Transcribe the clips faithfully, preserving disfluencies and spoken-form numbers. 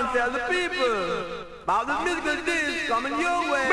and tell the people about the musical disc coming your way.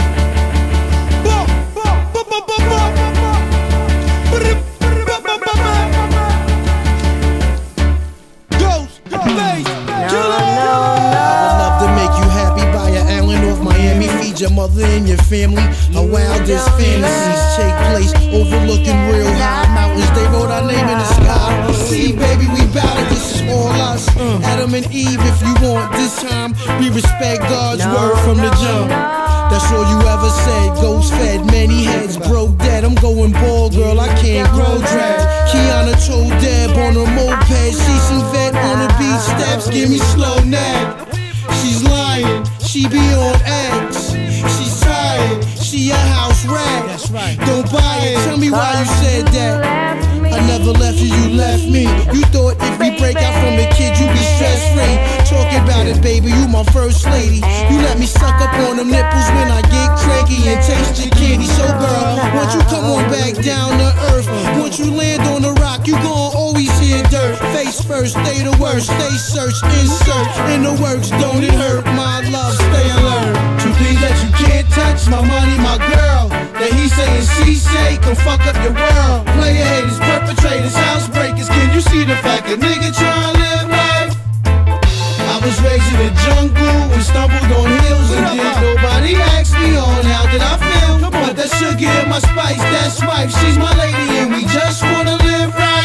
Ghost, bass, killer. I'd love to make you happy, buy an island off Miami, feed your mother and your family. Our wildest fantasies take place overlooking real high mountains. They wrote our name in the sky. See, baby, we bout it. This is all us. Adam and Eve, if you want. This time we respect God's word from the jump. That's all you ever said. Ghost fed, many heads broke dead. I'm going bald, girl, I can't grow dreads. Kiana told Deb on a moped. She some vet on the beat steps, give me slow nap. She's lying, she be on X. She's tired, she a house rat. That's right. Don't buy it, tell me why you said that. I never left you, you left me. You thought if we break out from the kid, you be stress free. Talking about it, baby, you my first lady. You let me suck up on them nipples when I get cranky and taste your candy. So girl, once you come on back down to earth, once you land on the rock, you gon' always hear dirt. Face first, stay the worst, stay search, insert in the works, don't it hurt? My love, stay alert. Two things that you can't touch, my money, my girl. That he say and she say can fuck up your world. Player haters, perpetrators, housebreakers. Can you see the fact a nigga tryna live life? I was raised in the jungle and stumbled on hills and did nobody asked me on how did I feel. But that sugar in my spice, that's wife, she's my lady and we just wanna live right.